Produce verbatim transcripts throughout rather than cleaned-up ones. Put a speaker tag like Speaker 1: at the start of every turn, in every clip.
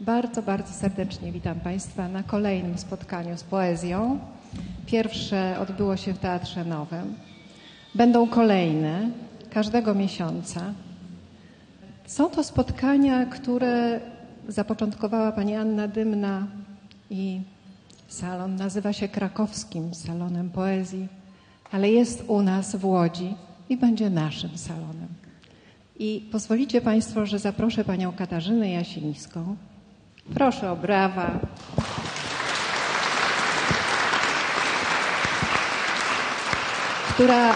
Speaker 1: Bardzo, bardzo serdecznie witam Państwa na kolejnym spotkaniu z poezją. Pierwsze odbyło się w Teatrze Nowym. Będą kolejne każdego miesiąca. Są to spotkania, które zapoczątkowała pani Anna Dymna i salon nazywa się Krakowskim Salonem Poezji, ale jest u nas w Łodzi i będzie naszym salonem. I pozwolicie Państwo, że zaproszę panią Katarzynę Jasińską. Proszę o brawa. Która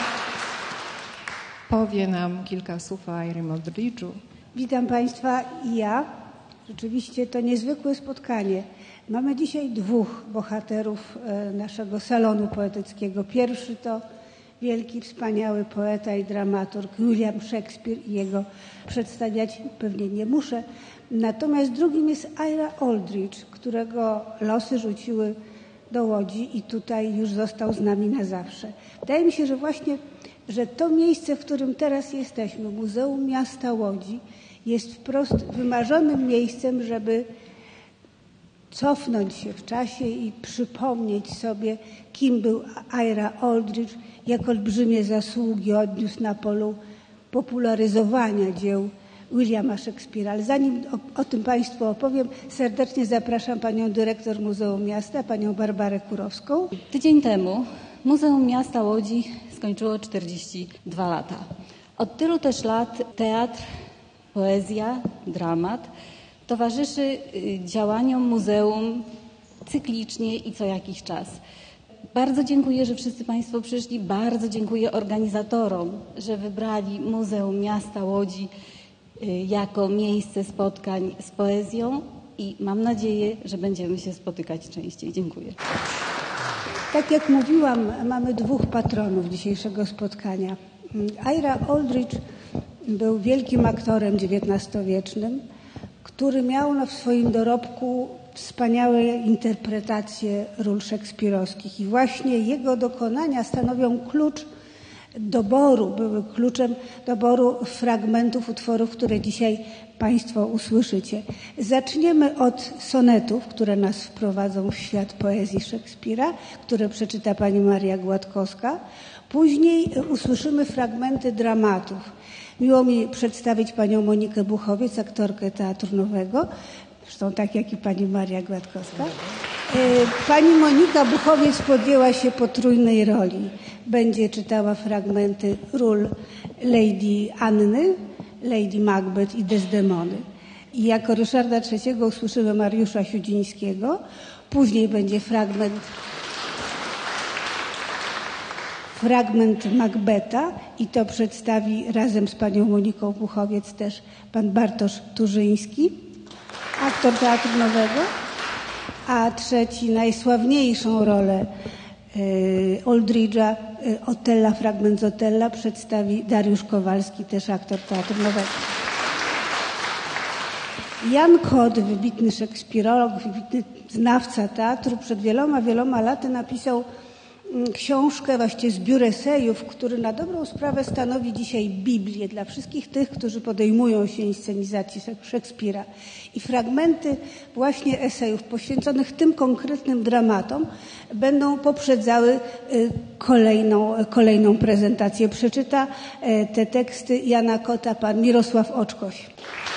Speaker 1: powie nam kilka słów o Airim Aldridge'u.
Speaker 2: Witam Państwa i ja. Rzeczywiście to niezwykłe spotkanie. Mamy dzisiaj dwóch bohaterów naszego salonu poetyckiego. Pierwszy to wielki, wspaniały poeta i dramaturg William Shakespeare i jego przedstawiać pewnie nie muszę. Natomiast drugim jest Ira Aldridge, którego losy rzuciły do Łodzi i tutaj już został z nami na zawsze. Wydaje mi się, że właśnie, że to miejsce, w którym teraz jesteśmy, Muzeum Miasta Łodzi, jest wprost wymarzonym miejscem, żeby cofnąć się w czasie i przypomnieć sobie, kim był Ira Aldridge, jak olbrzymie zasługi odniósł na polu popularyzowania dzieł Williama Shakespeare'a. Ale zanim o, o tym Państwu opowiem, serdecznie zapraszam panią dyrektor Muzeum Miasta, panią Barbarę Kurowską.
Speaker 3: Tydzień temu Muzeum Miasta Łodzi skończyło czterdzieści dwa lata. Od tylu też lat teatr, poezja, dramat towarzyszy działaniom muzeum cyklicznie i co jakiś czas. Bardzo dziękuję, że wszyscy Państwo przyszli. Bardzo dziękuję organizatorom, że wybrali Muzeum Miasta Łodzi jako miejsce spotkań z poezją i mam nadzieję, że będziemy się spotykać częściej. Dziękuję.
Speaker 2: Tak jak mówiłam, mamy dwóch patronów dzisiejszego spotkania. Ira Aldridge był wielkim aktorem dziewiętnastowiecznym, który miał w swoim dorobku wspaniałe interpretacje ról szekspirowskich i właśnie jego dokonania stanowią klucz doboru, były kluczem doboru fragmentów utworów, które dzisiaj Państwo usłyszycie. Zaczniemy od sonetów, które nas wprowadzą w świat poezji Szekspira, które przeczyta pani Maria Gładkowska. Później usłyszymy fragmenty dramatów. Miło mi przedstawić panią Monikę Buchowiec, aktorkę Teatru Nowego, zresztą tak jak i pani Maria Gładkowska. Pani Monika Buchowiec podjęła się potrójnej roli. Będzie czytała fragmenty ról Lady Anny, Lady Macbeth i Desdemony. I jako Ryszarda trzeciego usłyszymy Mariusza Siudzińskiego. Później będzie fragment fragment Macbeta i to przedstawi razem z panią Moniką Buchowiec też pan Bartosz Turzyński, aktor Teatru Nowego. A trzeci, najsławniejszą rolę y, Aldridge'a, y, Otella, fragment z Otella przedstawi Dariusz Kowalski, też aktor Teatru Nowego. Jan Kot, wybitny szekspirolog, wybitny znawca teatru, przed wieloma, wieloma laty napisał książkę, właściwie zbiór esejów, który na dobrą sprawę stanowi dzisiaj Biblię dla wszystkich tych, którzy podejmują się inscenizacji Szekspira. I fragmenty właśnie esejów poświęconych tym konkretnym dramatom będą poprzedzały kolejną, kolejną prezentację. Przeczyta te teksty Jana Kota pan Mirosław Oczkoś.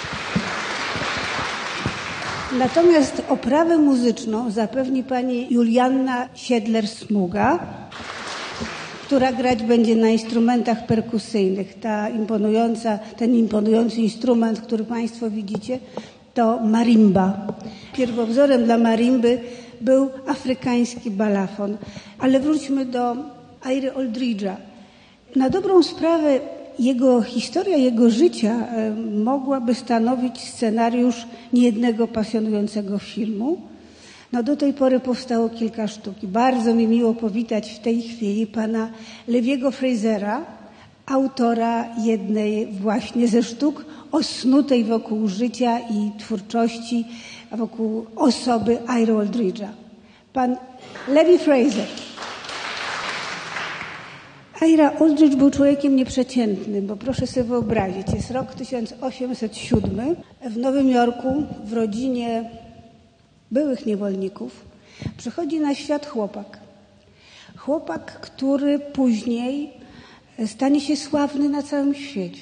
Speaker 2: Natomiast oprawę muzyczną zapewni pani Julianna Siedler-Smuga, która grać będzie na instrumentach perkusyjnych. Ta imponująca, ten imponujący instrument, który Państwo widzicie, to marimba. Pierwowzorem dla marimby był afrykański balafon. Ale wróćmy do Iry Aldridge'a. Na dobrą sprawę jego historia, jego życia mogłaby stanowić scenariusz niejednego pasjonującego filmu. No do tej pory powstało kilka sztuk. Bardzo mi miło powitać w tej chwili pana Leviego Frasera, autora jednej właśnie ze sztuk osnutej wokół życia i twórczości, wokół osoby Iry Aldridge'a. Pan Levi Fraser. Ira Aldridge był człowiekiem nieprzeciętnym, bo proszę sobie wyobrazić, jest rok tysiąc osiemset siódmy, w Nowym Jorku w rodzinie byłych niewolników przychodzi na świat chłopak. Chłopak, który później stanie się sławny na całym świecie.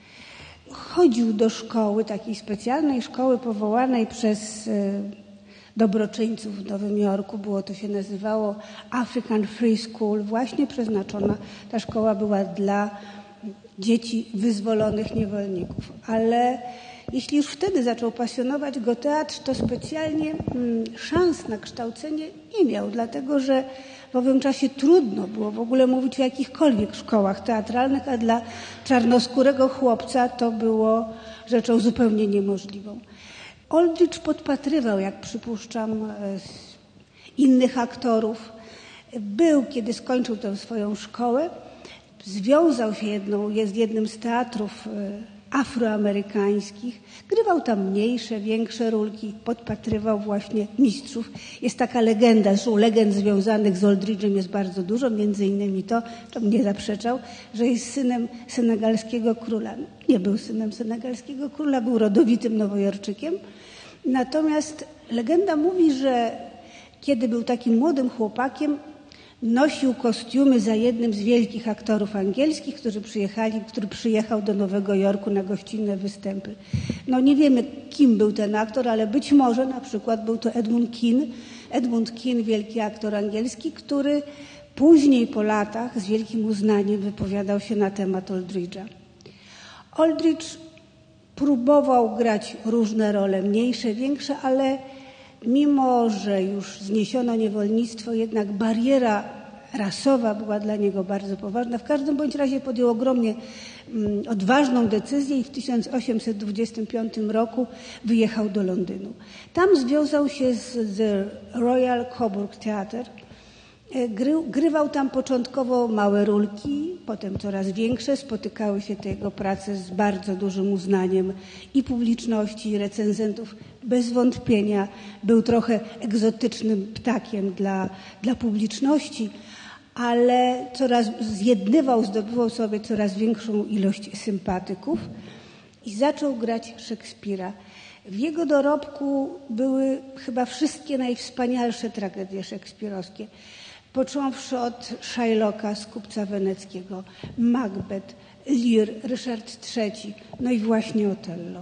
Speaker 2: Chodził do szkoły, takiej specjalnej szkoły powołanej przez dobroczyńców w Nowym Jorku. Było to się nazywało African Free School. Właśnie przeznaczona ta szkoła była dla dzieci wyzwolonych niewolników. Ale jeśli już wtedy zaczął pasjonować go teatr, to specjalnie szans na kształcenie nie miał, dlatego że w owym czasie trudno było w ogóle mówić o jakichkolwiek szkołach teatralnych, a dla czarnoskórego chłopca to było rzeczą zupełnie niemożliwą. Aldridge podpatrywał, jak przypuszczam, innych aktorów. Był, kiedy skończył tę swoją szkołę, związał się jedną, jest jednym z teatrów afroamerykańskich. Grywał tam mniejsze, większe rólki, podpatrywał właśnie mistrzów. Jest taka legenda, zresztą legend związanych z Aldridge'em jest bardzo dużo, między innymi to, to mnie zaprzeczał, że jest synem senegalskiego króla. Nie był synem senegalskiego króla, był rodowitym Nowojorczykiem. Natomiast legenda mówi, że kiedy był takim młodym chłopakiem, nosił kostiumy za jednym z wielkich aktorów angielskich, którzy przyjechali, który przyjechał do Nowego Jorku na gościnne występy. No nie wiemy, kim był ten aktor, ale być może na przykład był to Edmund Kean. Edmund Kean, wielki aktor angielski, który później po latach z wielkim uznaniem wypowiadał się na temat Aldridge'a. Aldridge próbował grać różne role, mniejsze, większe, ale mimo że już zniesiono niewolnictwo, jednak bariera rasowa była dla niego bardzo poważna. W każdym bądź razie podjął ogromnie mm, odważną decyzję i w tysiąc osiemset dwudziestym piątym roku wyjechał do Londynu. Tam związał się z The Royal Coburg Theatre. Gry, grywał tam początkowo małe rólki, potem coraz większe. Spotykały się te jego prace z bardzo dużym uznaniem i publiczności, i recenzentów. Bez wątpienia był trochę egzotycznym ptakiem dla, dla publiczności, ale coraz zjednywał, zdobywał sobie coraz większą ilość sympatyków i zaczął grać Szekspira. W jego dorobku były chyba wszystkie najwspanialsze tragedie szekspirowskie. Począwszy od Shylocka z Kupca Weneckiego, Macbeth, Lear, Ryszard trzeci, no i właśnie Otello.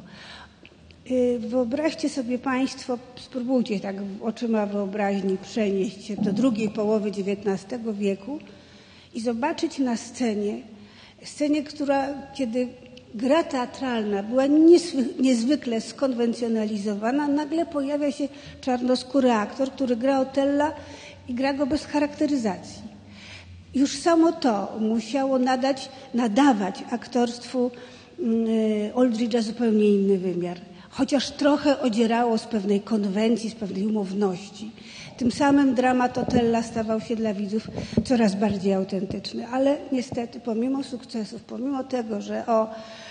Speaker 2: Wyobraźcie sobie Państwo, spróbujcie tak oczyma wyobraźni przenieść się do drugiej połowy dziewiętnastego wieku i zobaczyć na scenie, scenie, która kiedy gra teatralna była niezwykle skonwencjonalizowana, nagle pojawia się czarnoskóry aktor, który gra Otella i gra go bez charakteryzacji. Już samo to musiało nadać, nadawać aktorstwu Aldridge'a zupełnie inny wymiar. Chociaż trochę odzierało z pewnej konwencji, z pewnej umowności. Tym samym dramat Otella stawał się dla widzów coraz bardziej autentyczny. Ale niestety pomimo sukcesów, pomimo tego, że o,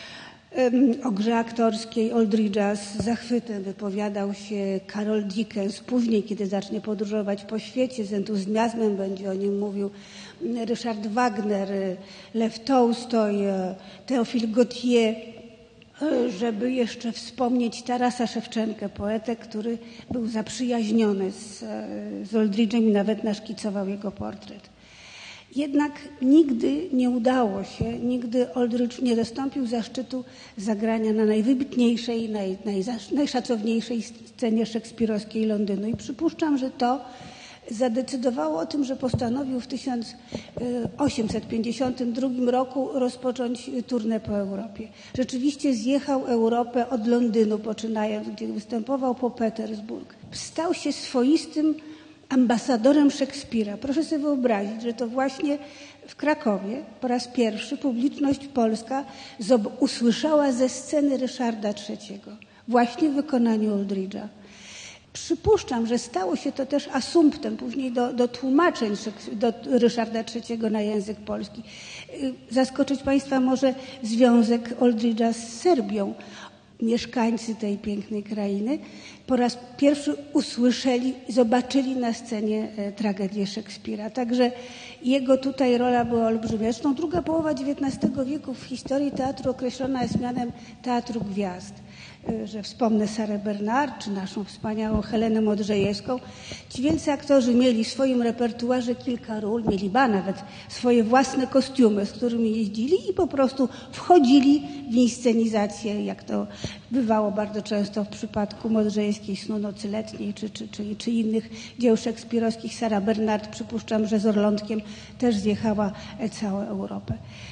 Speaker 2: o grze aktorskiej Aldridge'a z zachwytem wypowiadał się Carol Dickens, później kiedy zacznie podróżować po świecie, z entuzjazmem będzie o nim mówił Ryszard Wagner, Lew Tolstoj, Théophile Gautier, żeby jeszcze wspomnieć Tarasa Szewczenkę, poetę, który był zaprzyjaźniony z, z Aldridge'em i nawet naszkicował jego portret. Jednak nigdy nie udało się, nigdy Aldridge nie dostąpił zaszczytu zagrania na najwybitniejszej, naj, naj, najszacowniejszej scenie szekspirowskiej Londynu. I przypuszczam, że to zadecydowało o tym, że postanowił w tysiąc osiemset pięćdziesiątym drugim roku rozpocząć turnę po Europie. Rzeczywiście zjechał Europę od Londynu poczynając, gdzie występował po Petersburg. Stał się swoistym ambasadorem Szekspira. Proszę sobie wyobrazić, że to właśnie w Krakowie po raz pierwszy publiczność polska usłyszała ze sceny Ryszarda trzeciego właśnie w wykonaniu Aldridge'a. Przypuszczam, że stało się to też asumptem później do, do tłumaczeń do Ryszarda trzeciego na język polski. Zaskoczyć Państwa może związek Aldridge'a z Serbią. mieszkańcy tej pięknej krainy po raz pierwszy usłyszeli, zobaczyli na scenie tragedię Szekspira. Także jego tutaj rola była olbrzymia. Zresztą druga połowa dziewiętnastego wieku w historii teatru określona jest mianem teatru gwiazd. Że wspomnę Sarę Bernard, czy naszą wspaniałą Helenę Modrzejewską. Ci wielcy aktorzy mieli w swoim repertuarze kilka ról, mieli ba nawet swoje własne kostiumy, z którymi jeździli i po prostu wchodzili w inscenizację, jak to bywało bardzo często w przypadku Modrzejewskiej Snu Nocy Letniej, czy, czy, czy, czy innych dzieł szekspirowskich. Sara Bernard, przypuszczam, że z Orlątkiem też zjechała całą Europę.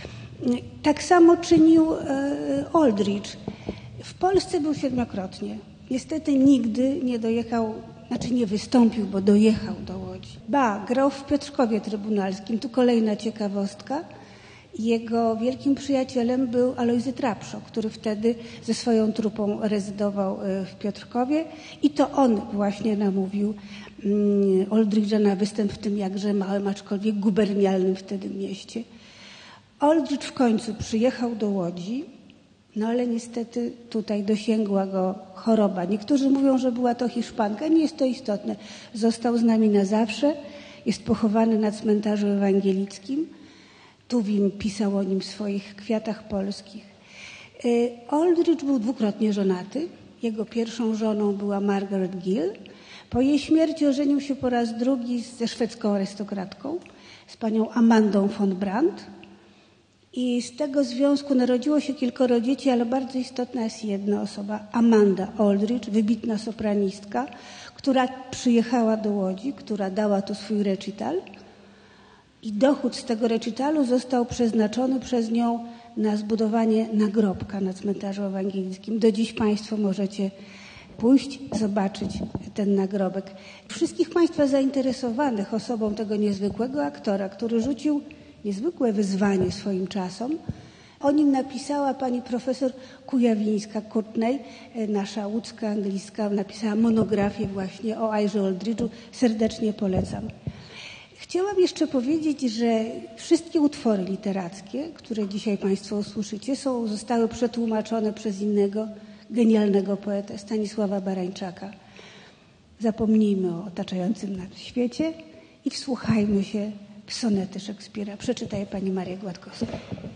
Speaker 2: Tak samo czynił Aldrich. W Polsce był siedmiokrotnie. Niestety nigdy nie dojechał, znaczy nie wystąpił, bo dojechał do Łodzi. Ba, grał w Piotrkowie Trybunalskim. Tu kolejna ciekawostka. Jego wielkim przyjacielem był Alojzy Trapszo, który wtedy ze swoją trupą rezydował w Piotrkowie i to on właśnie namówił Aldricha na występ w tym jakże małym, aczkolwiek gubernialnym wtedy mieście. Aldrich w końcu przyjechał do Łodzi. No ale niestety tutaj dosięgła go choroba. Niektórzy mówią, że była to Hiszpanka. Nie jest to istotne. Został z nami na zawsze. Jest pochowany na cmentarzu ewangelickim. Tuwim pisał o nim w swoich Kwiatach Polskich. Aldrich był dwukrotnie żonaty. Jego pierwszą żoną była Margaret Gill. Po jej śmierci ożenił się po raz drugi ze szwedzką arystokratką, z panią Amandą von Brandt. I z tego związku narodziło się kilkoro dzieci, ale bardzo istotna jest jedna osoba, Amanda Aldrich, wybitna sopranistka, która przyjechała do Łodzi, która dała tu swój recital i dochód z tego recitalu został przeznaczony przez nią na zbudowanie nagrobka na cmentarzu ewangelickim. Do dziś Państwo możecie pójść, zobaczyć ten nagrobek. Wszystkich Państwa zainteresowanych osobą tego niezwykłego aktora, który rzucił niezwykłe wyzwanie swoim czasom. O nim napisała pani profesor Kujawińska-Courtney, nasza łódzka anglistka, napisała monografię właśnie o Airze Aldrichu. Serdecznie polecam. Chciałam jeszcze powiedzieć, że wszystkie utwory literackie, które dzisiaj Państwo usłyszycie, są, zostały przetłumaczone przez innego genialnego poetę, Stanisława Barańczaka. Zapomnijmy o otaczającym nas świecie i wsłuchajmy się w sonety Szekspira. Przeczyta pani Maria Gładkowska.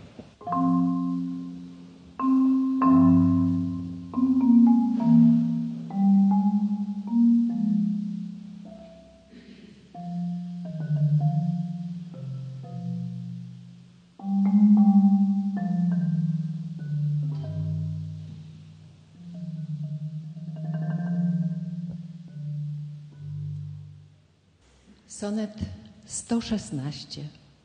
Speaker 1: Sonet sto szesnaście.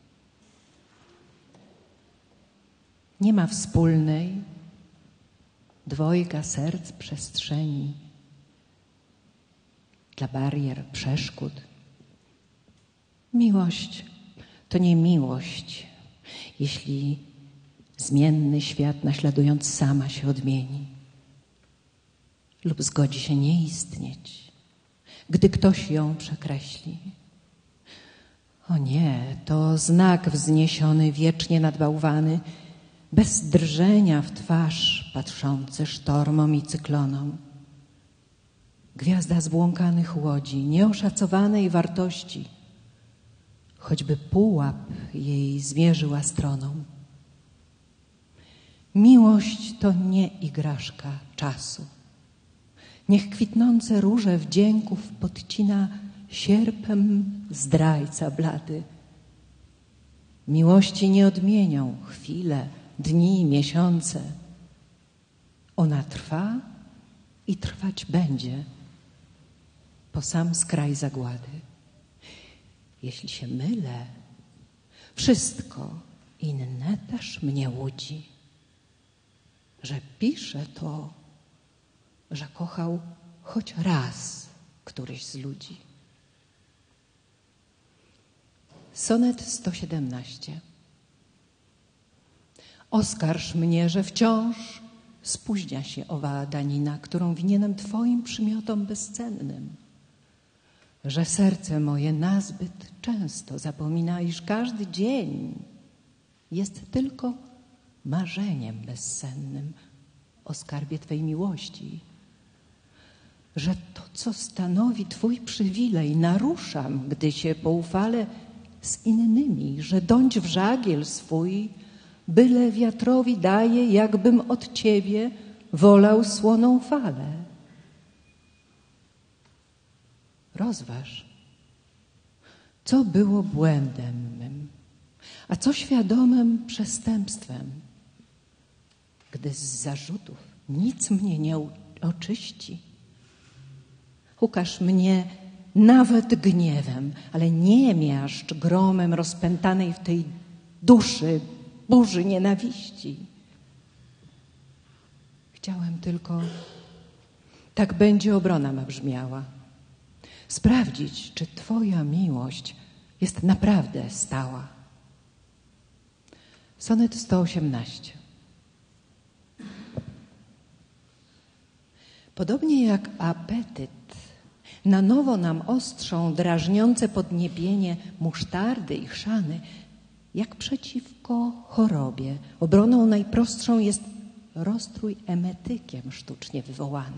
Speaker 1: Nie ma wspólnej dwojga serc przestrzeni dla barier, przeszkód. Miłość to nie miłość, jeśli zmienny świat naśladując sama się odmieni lub zgodzi się nie istnieć, gdy ktoś ją przekreśli. O nie, to znak wzniesiony, wiecznie nadbałwany, bez drżenia w twarz patrzący sztormom i cyklonom. Gwiazda zbłąkanych łodzi, nieoszacowanej wartości, choćby pułap jej zmierzył astronom. Miłość to nie igraszka czasu. Niech kwitnące róże wdzięków podcina sierpem zdrajca blady. Miłości nie odmienią chwile, dni, miesiące. Ona trwa i trwać będzie po sam skraj zagłady. Jeśli się mylę, wszystko inne też mnie łudzi, że pisze to, że kochał choć raz któryś z ludzi. Sonet sto siedemnaście. Oskarż mnie, że wciąż spóźnia się owa danina, którą winienem Twoim przymiotom bezcennym, że serce moje nazbyt często zapomina, iż każdy dzień jest tylko marzeniem bezsennym.
Speaker 4: o skarbie Twej miłości, że to, co stanowi Twój przywilej, naruszam, gdy się poufale z innymi, że dąć w żagiel swój, byle wiatrowi daje, jakbym od Ciebie wolał słoną falę. Rozważ, co było błędem mym, a co świadomym przestępstwem, gdy z zarzutów nic mnie nie oczyści. Ukaż mnie nawet gniewem, ale nie miażdż gromem rozpętanej w tej duszy burzy nienawiści. Chciałem tylko, tak będzie obrona ma brzmiała, sprawdzić, czy Twoja miłość jest naprawdę stała. Sonet sto osiemnaście. Podobnie jak apetyt na nowo nam ostrzą drażniące podniebienie musztardy i chrzany, jak przeciwko chorobie obroną najprostszą jest roztrój emetykiem sztucznie wywołany.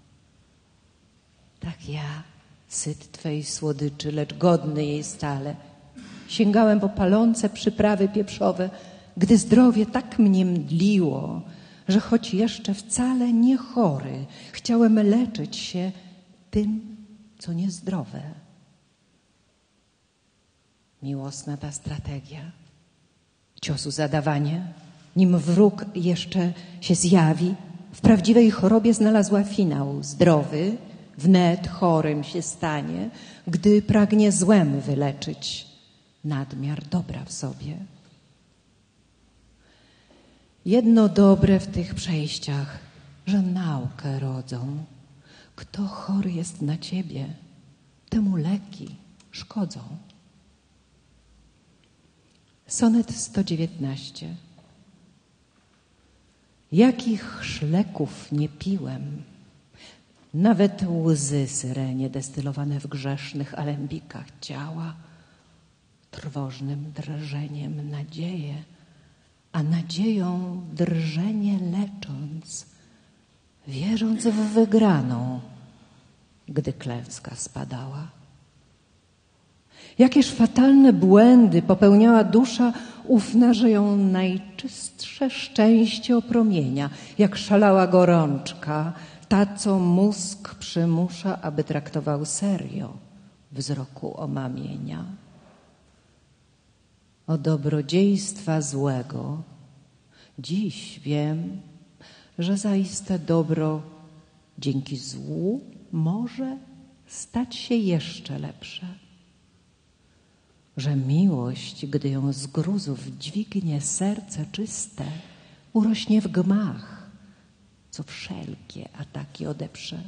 Speaker 4: Tak ja, syt Twej słodyczy, lecz godny jej stale, sięgałem po palące przyprawy pieprzowe, gdy zdrowie tak mnie mdliło, że choć jeszcze wcale nie chory, chciałem leczyć się tym, co niezdrowe. Miłosna ta strategia. Ciosu zadawanie, nim wróg jeszcze się zjawi, w prawdziwej chorobie znalazła finał zdrowy, wnet chorym się stanie, gdy pragnie złem wyleczyć nadmiar dobra w sobie. Jedno dobre w tych przejściach, że naukę rodzą. Kto chory jest na Ciebie, temu leki szkodzą. Sonet sto dziewiętnaście. Jakich szleków nie piłem, nawet łzy syrenie destylowane w grzesznych alembikach ciała, trwożnym drżeniem nadzieję, a nadzieją drżenie lecząc, wierząc w wygraną, gdy klęska spadała. Jakież fatalne błędy popełniała dusza ufna, że ją najczystsze szczęście opromienia, jak szalała gorączka, ta, co mózg przymusza, aby traktował serio wzroku omamienia. O dobrodziejstwa złego dziś wiem, że zaiste dobro dzięki złu może stać się jeszcze lepsze. Że miłość, gdy ją z gruzów dźwignie serce czyste, urośnie w gmach, co wszelkie ataki odeprze.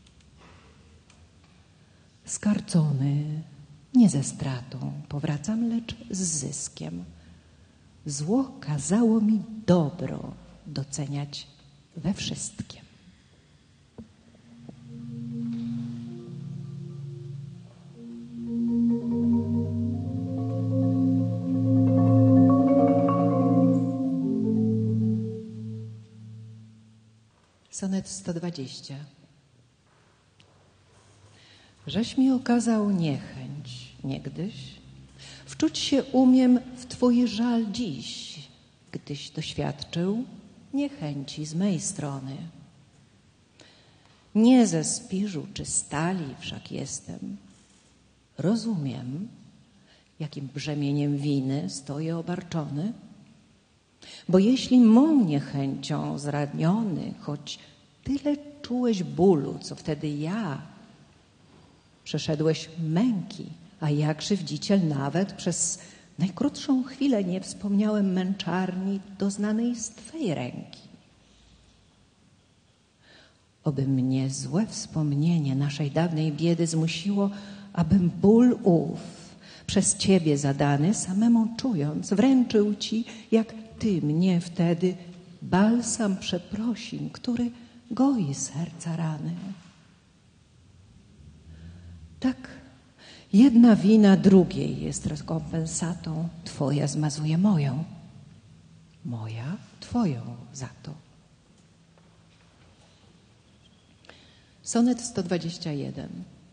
Speaker 4: Skarcony, nie ze stratą powracam, lecz z zyskiem. Zło kazało mi dobro doceniać we wszystkim. Sonet sto dwadzieścia. Żeś mi okazał niechęć niegdyś, wczuć się umiem w Twój żal dziś, gdyś doświadczył niechęci z mej strony. Nie ze spiżu czy stali wszak jestem. Rozumiem, jakim brzemieniem winy stoję obarczony, bo jeśli mą niechęcią zraniony, choć tyle czułeś bólu, co wtedy ja, przeszedłeś męki, a ja, krzywdziciel, nawet przez najkrótszą chwilę nie wspomniałem męczarni doznanej z Twej ręki. Oby mnie złe wspomnienie naszej dawnej biedy zmusiło, abym ból ów, przez Ciebie zadany, samemu czując, wręczył Ci, jak Ty mnie wtedy, balsam przeprosin, który goi serca rany. Tak, jedna wina drugiej jest rekompensatą. Twoja zmazuje moją, moja Twoją za to. Sonet sto dwadzieścia jeden.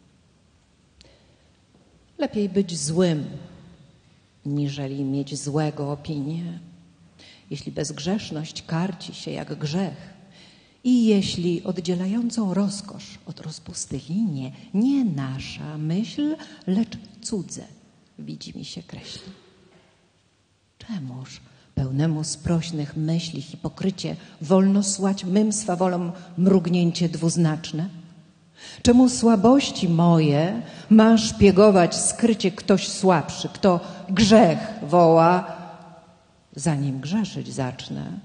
Speaker 4: Lepiej być złym, niżeli mieć złego opinię. Jeśli bezgrzeszność karci się jak grzech i jeśli oddzielającą rozkosz od rozpusty linie nie nasza myśl, lecz cudze widzi mi się kreśli. Czemuż pełnemu sprośnych myśli hipokrycie wolno słać mym swawolom mrugnięcie dwuznaczne? Czemu słabości moje ma szpiegować skrycie ktoś słabszy, kto grzech woła, zanim grzeszyć zacznę?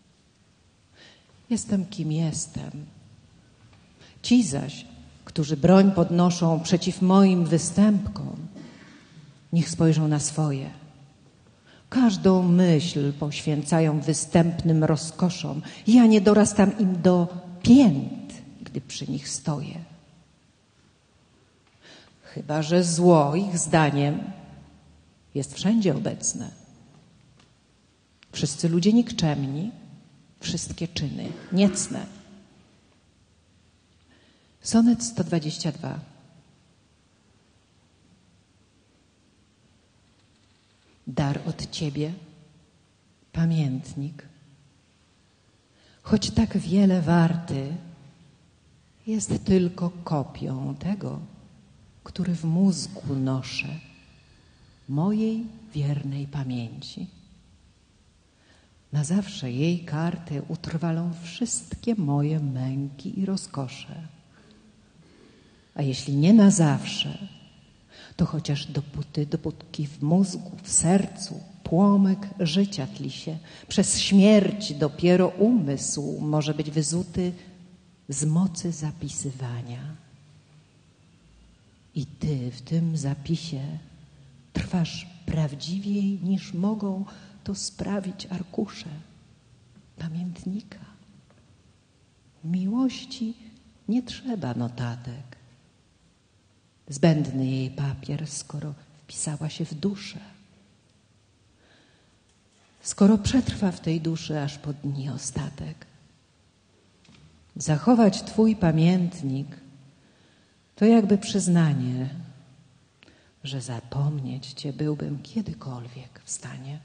Speaker 4: Jestem kim jestem. Ci zaś, którzy broń podnoszą przeciw moim występkom, niech spojrzą na swoje. Każdą myśl poświęcają występnym rozkoszom. Ja nie dorastam im do pięt, gdy przy nich stoję. Chyba że zło, ich zdaniem, jest wszędzie obecne. Wszyscy ludzie nikczemni, wszystkie czyny niecne. Sonet sto dwadzieścia dwa. Dar od Ciebie, pamiętnik, choć tak wiele warty, jest tylko kopią tego, który w mózgu noszę, mojej wiernej pamięci. Na zawsze jej karty utrwalą wszystkie moje męki i rozkosze. A jeśli nie na zawsze, to chociaż dopóty, dopóki w mózgu, w sercu płomyk życia tli się, przez śmierć dopiero umysł może być wyzuty z mocy zapisywania. I ty w tym zapisie trwasz prawdziwiej niż mogą to sprawić arkusze pamiętnika. Miłości nie trzeba notatek. Zbędny jej papier, skoro wpisała się w duszę. Skoro przetrwa w tej duszy aż po dni ostatek. Zachować twój pamiętnik to jakby przyznanie, że zapomnieć cię byłbym kiedykolwiek w stanie.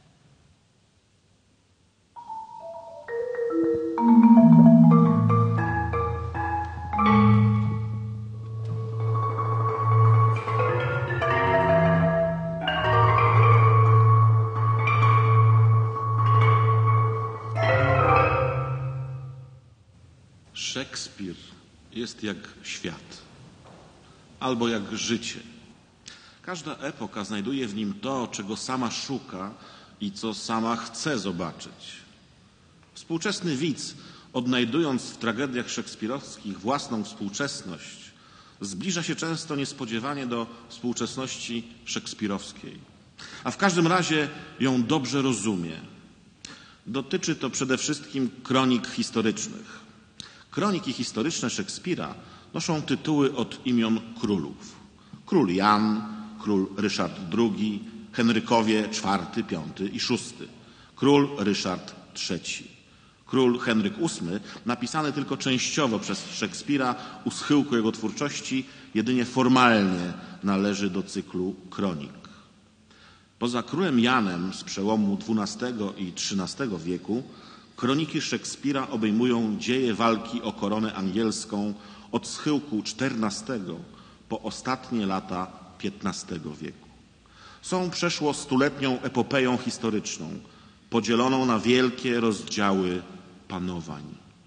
Speaker 5: Szekspir jest jak świat, albo jak życie. Każda epoka znajduje w nim to, czego sama szuka i co sama chce zobaczyć. Współczesny widz, odnajdując w tragediach szekspirowskich własną współczesność, zbliża się często niespodziewanie do współczesności szekspirowskiej, a w każdym razie ją dobrze rozumie. Dotyczy to przede wszystkim kronik historycznych. Kroniki historyczne Szekspira noszą tytuły od imion królów. Król Jan, król Ryszard drugi, Henrykowie czwarty, piąty i szósty, król Ryszard trzeci. Król Henryk ósmy, napisany tylko częściowo przez Szekspira u schyłku jego twórczości, jedynie formalnie należy do cyklu kronik. Poza królem Janem z przełomu dwunastego i trzynastego wieku, kroniki Szekspira obejmują dzieje walki o koronę angielską od schyłku czternastego po ostatnie lata piętnastego wieku. Są przeszło stuletnią epopeją historyczną, podzieloną na wielkie rozdziały panowań.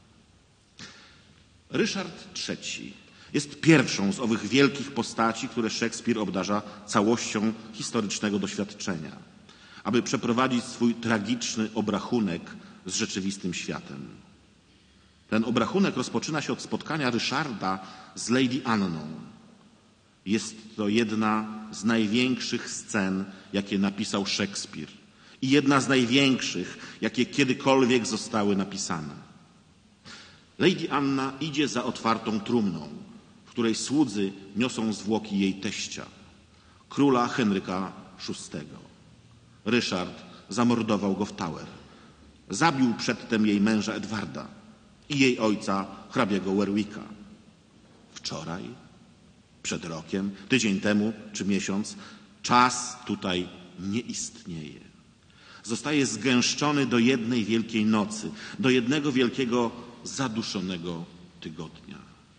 Speaker 5: Ryszard trzeci jest pierwszą z owych wielkich postaci, które Szekspir obdarza całością historycznego doświadczenia, aby przeprowadzić swój tragiczny obrachunek z rzeczywistym światem. Ten obrachunek rozpoczyna się od spotkania Ryszarda z Lady Anną. Jest to jedna z największych scen, jakie napisał Szekspir i jedna z największych, jakie kiedykolwiek zostały napisane. Lady Anna idzie za otwartą trumną, w której słudzy niosą zwłoki jej teścia, króla Henryka szóstego. Ryszard zamordował go w Tower. Zabił przedtem jej męża Edwarda i jej ojca, hrabiego Warwicka. W wczoraj, przed rokiem, tydzień temu czy miesiąc. Czas tutaj nie istnieje. Zostaje zgęszczony do jednej wielkiej nocy, do jednego wielkiego zaduszonego tygodnia.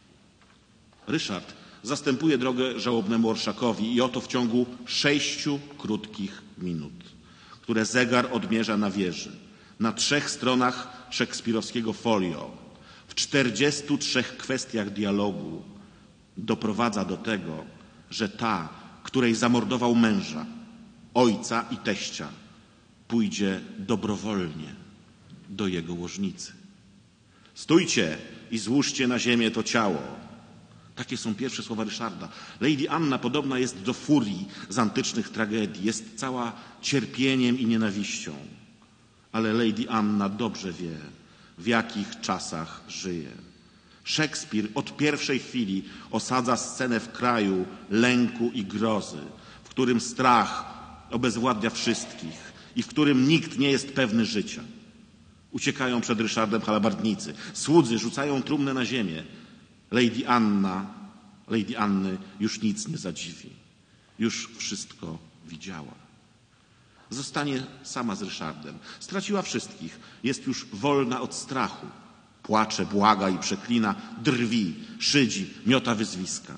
Speaker 5: Ryszard zastępuje drogę żałobnemu orszakowi i oto w ciągu sześciu krótkich minut, które zegar odmierza na wieży, na trzech stronach szekspirowskiego folio, w czterdziestu trzech kwestiach dialogu, doprowadza do tego, że ta, której zamordował męża, ojca i teścia, pójdzie dobrowolnie do jego łożnicy. Stójcie i złóżcie na ziemię to ciało. Takie są pierwsze słowa Ryszarda. Lady Anna podobna jest do furii z antycznych tragedii. Jest cała cierpieniem i nienawiścią. Ale Lady Anna dobrze wie, w jakich czasach żyje. Szekspir od pierwszej chwili osadza scenę w kraju lęku i grozy, w którym strach obezwładnia wszystkich i w którym nikt nie jest pewny życia. Uciekają przed Ryszardem halabardnicy. Słudzy rzucają trumnę na ziemię. Lady Anna, Lady Anny już nic nie zadziwi. Już wszystko widziała. Zostanie sama z Ryszardem. Straciła wszystkich. Jest już wolna od strachu. Płacze, błaga i przeklina, drwi, szydzi, miota wyzwiska.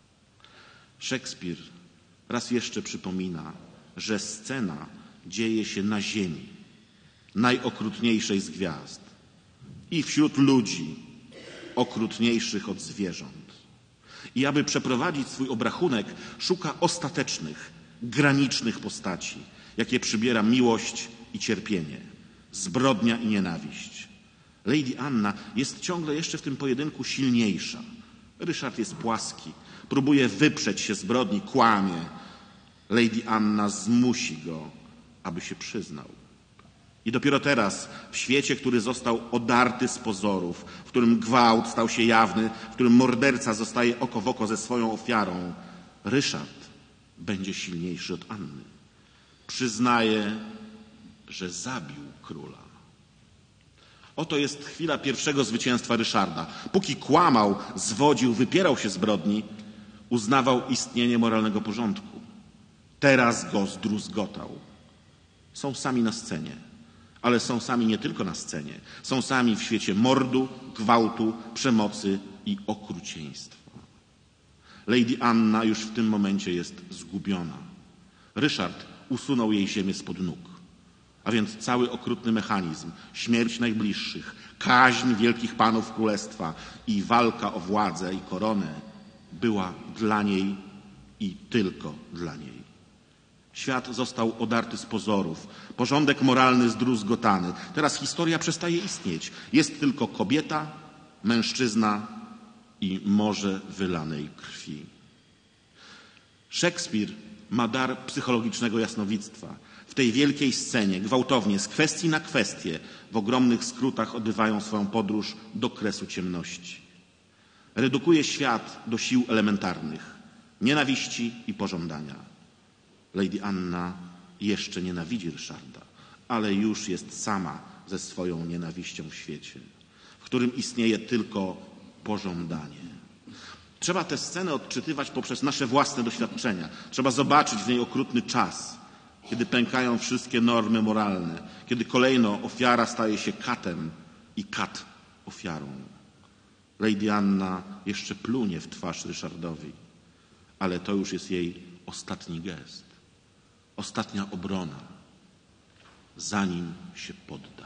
Speaker 5: Szekspir raz jeszcze przypomina, że scena dzieje się na ziemi, najokrutniejszej z gwiazd i wśród ludzi, okrutniejszych od zwierząt. I aby przeprowadzić swój obrachunek, szuka ostatecznych, granicznych postaci, jakie przybiera miłość i cierpienie, zbrodnia i nienawiść. Lady Anna jest ciągle jeszcze w tym pojedynku silniejsza. Ryszard jest płaski, próbuje wyprzeć się zbrodni, kłamie. Lady Anna zmusi go, aby się przyznał. I dopiero teraz, w świecie, który został odarty z pozorów, w którym gwałt stał się jawny, w którym morderca zostaje oko w oko ze swoją ofiarą, Ryszard będzie silniejszy od Anny. Przyznaje, że zabił króla. Oto jest chwila pierwszego zwycięstwa Ryszarda. Póki kłamał, zwodził, wypierał się zbrodni, uznawał istnienie moralnego porządku. Teraz go zdruzgotał. Są sami na scenie, ale są sami nie tylko na scenie. Są sami w świecie mordu, gwałtu, przemocy i okrucieństwa. Lady Anna już w tym momencie jest zgubiona. Ryszard usunął jej ziemię spod nóg. A więc cały okrutny mechanizm, śmierć najbliższych, kaźń wielkich panów królestwa i walka o władzę i koronę była dla niej i tylko dla niej. Świat został odarty z pozorów, porządek moralny zdruzgotany. Teraz historia przestaje istnieć. Jest tylko kobieta, mężczyzna i morze wylanej krwi. Szekspir ma dar psychologicznego jasnowictwa. W tej wielkiej scenie gwałtownie, z kwestii na kwestię, w ogromnych skrótach odbywają swoją podróż do kresu ciemności. Redukuje świat do sił elementarnych, nienawiści i pożądania. Lady Anna jeszcze nienawidzi Ryszarda, ale już jest sama ze swoją nienawiścią w świecie, w którym istnieje tylko pożądanie. Trzeba tę scenę odczytywać poprzez nasze własne doświadczenia. Trzeba zobaczyć w niej okrutny czas, kiedy pękają wszystkie normy moralne, kiedy kolejno ofiara staje się katem i kat ofiarą. Lady Anna jeszcze plunie w twarz Ryszardowi, ale to już jest jej ostatni gest, ostatnia obrona, zanim się podda.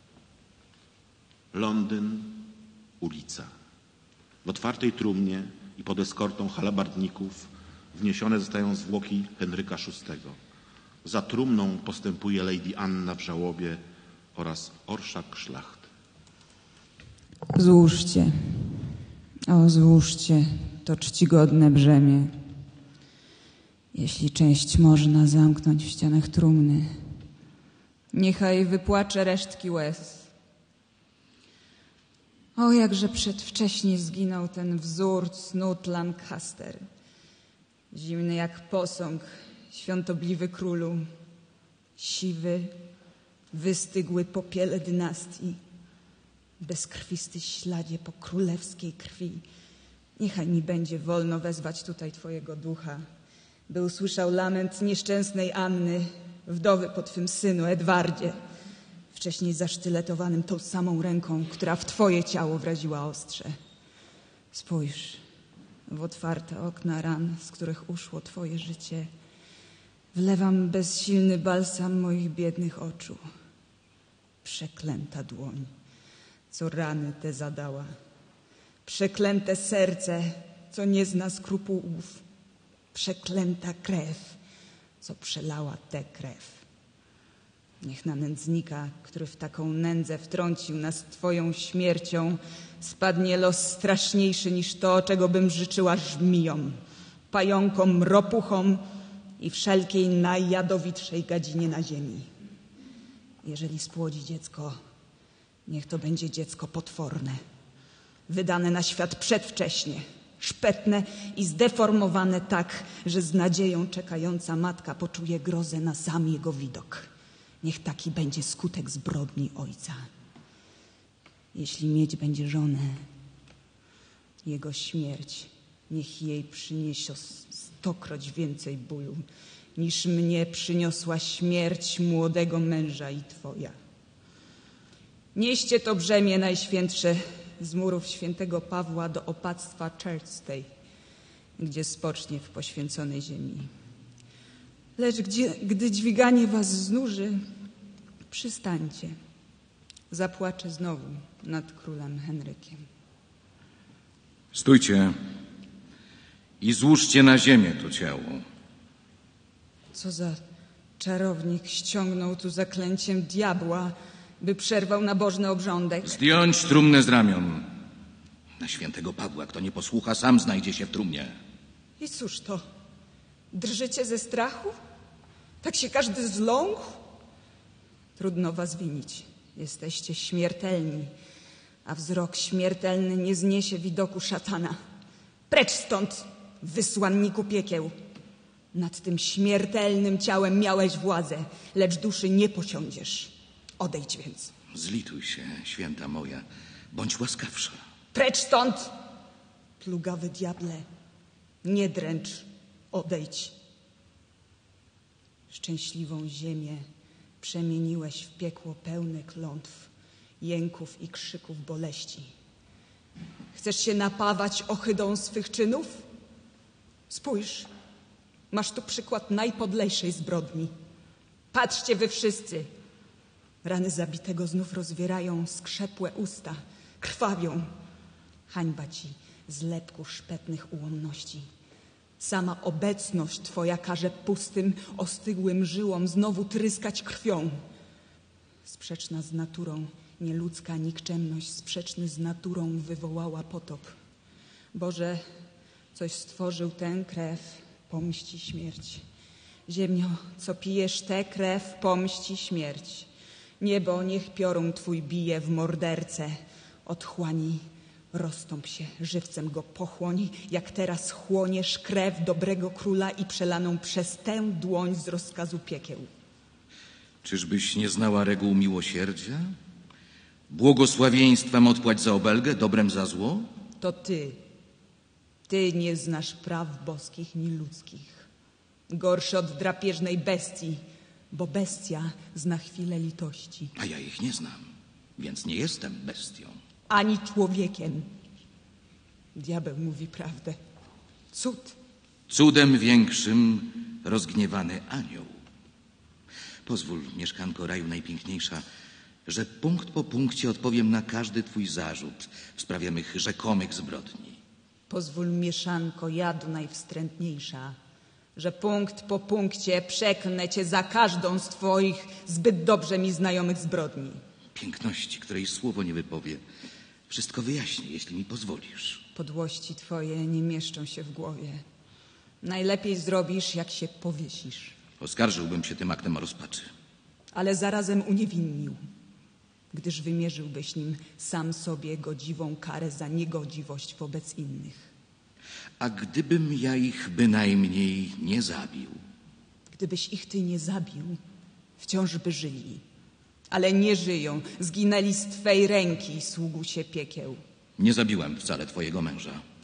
Speaker 5: Londyn, ulica. W otwartej trumnie i pod eskortą halabardników wniesione zostają zwłoki Henryka szóstego. Za trumną postępuje Lady Anna w żałobie oraz orszak szlachty.
Speaker 6: Złóżcie, o złóżcie to czcigodne brzemię. Jeśli część można zamknąć w ścianach trumny, niechaj wypłacze resztki łez. O, jakże przedwcześnie zginął ten wzór cnót Lancaster, zimny jak posąg, świątobliwy królu, siwy, wystygły popiele dynastii, bezkrwisty śladzie po królewskiej krwi, Niechaj mi będzie wolno wezwać tutaj twojego ducha, by usłyszał lament nieszczęsnej Anny, wdowy po twym synu Edwardzie, wcześniej zasztyletowanym tą samą ręką, która w twoje ciało wraziła ostrze. Spójrz w otwarte okna ran, z których uszło twoje życie. Wlewam bezsilny balsam moich biednych oczu. Przeklęta dłoń, co rany te zadała. Przeklęte serce, co nie zna skrupułów. Przeklęta krew, co przelała tę krew. Niech na nędznika, który w taką nędzę wtrącił nas twoją śmiercią, spadnie los straszniejszy niż to, czego bym życzyła żmijom, pająkom, ropuchom i wszelkiej najjadowitszej gadzinie na ziemi. Jeżeli spłodzi dziecko, niech to będzie dziecko potworne, wydane na świat przedwcześnie, szpetne i zdeformowane tak, że z nadzieją czekająca matka poczuje grozę na sam jego widok. Niech taki będzie skutek zbrodni ojca. Jeśli mieć będzie żonę, jego śmierć niech jej przyniesie stokroć więcej bólu, niż mnie przyniosła śmierć młodego męża i twoja. Nieście to brzemię najświętsze z murów świętego Pawła do opactwa Church, gdzie spocznie w poświęconej ziemi. Lecz gdzie, gdy dźwiganie was znuży, przystańcie. Zapłaczę znowu nad królem Henrykiem.
Speaker 7: Stójcie i złóżcie na ziemię to ciało.
Speaker 6: Co za czarownik ściągnął tu zaklęciem diabła, by przerwał nabożny obrządek.
Speaker 7: Zdjąć trumnę z ramion. Na świętego Pawła, kto nie posłucha, sam znajdzie się w trumnie.
Speaker 6: I cóż to? Drżycie ze strachu? Tak się każdy zląkł? Trudno was winić. Jesteście śmiertelni, a wzrok śmiertelny nie zniesie widoku szatana. Precz stąd, wysłanniku piekieł. Nad tym śmiertelnym ciałem miałeś władzę, lecz duszy nie posiądziesz. Odejdź więc.
Speaker 7: Zlituj się, święta moja. Bądź łaskawsza.
Speaker 6: Precz stąd, plugawy diable. Nie dręcz, odejdź. Szczęśliwą ziemię przemieniłeś w piekło pełne klątw, jęków i krzyków boleści. Chcesz się napawać ohydą swych czynów? Spójrz, masz tu przykład najpodlejszej zbrodni. Patrzcie wy wszyscy. Rany zabitego znów rozwierają skrzepłe usta, krwawią. Hańba ci, zlepku szpetnych ułomności. Sama obecność twoja każe pustym, ostygłym żyłom znowu tryskać krwią. Sprzeczna z naturą, nieludzka nikczemność, sprzeczny z naturą wywołała potop. Boże, coś stworzył tę krew, pomści śmierć. Ziemio, co pijesz tę krew, pomści śmierć. Niebo, niech piorun twój bije w mordercę. Otchłani, rozstąp się, żywcem go pochłoń, jak teraz chłoniesz krew dobrego króla i przelaną przez tę dłoń z rozkazu piekieł.
Speaker 7: Czyżbyś nie znała reguł miłosierdzia? Błogosławieństwem odpłać za obelgę, dobrem za zło?
Speaker 6: To ty, ty nie znasz praw boskich ni ludzkich. Gorszy od drapieżnej bestii, bo bestia zna chwilę litości.
Speaker 7: A ja ich nie znam, więc nie jestem bestią.
Speaker 6: Ani człowiekiem. Diabeł mówi prawdę. Cud.
Speaker 7: Cudem większym rozgniewany anioł. Pozwól, mieszkanko raju najpiękniejsza, że punkt po punkcie odpowiem na każdy twój zarzut w sprawie mych rzekomych zbrodni.
Speaker 6: Pozwól, mieszanko jadu najwstrętniejsza, że punkt po punkcie przeklnę cię za każdą z twoich zbyt dobrze mi znajomych zbrodni.
Speaker 7: Piękności, której słowo nie wypowie. Wszystko wyjaśnię, jeśli mi pozwolisz.
Speaker 6: Podłości twoje nie mieszczą się w głowie. Najlepiej zrobisz, jak się powiesisz.
Speaker 7: Oskarżyłbym się tym aktem rozpaczy.
Speaker 6: Ale zarazem uniewinnił, gdyż wymierzyłbyś nim sam sobie godziwą karę za niegodziwość wobec innych.
Speaker 7: A gdybym ja ich bynajmniej nie zabił?
Speaker 6: Gdybyś ich ty nie zabił, wciąż by żyli. Ale nie żyją, zginęli z twej ręki, sługusie piekieł.
Speaker 7: Nie zabiłem wcale twojego męża.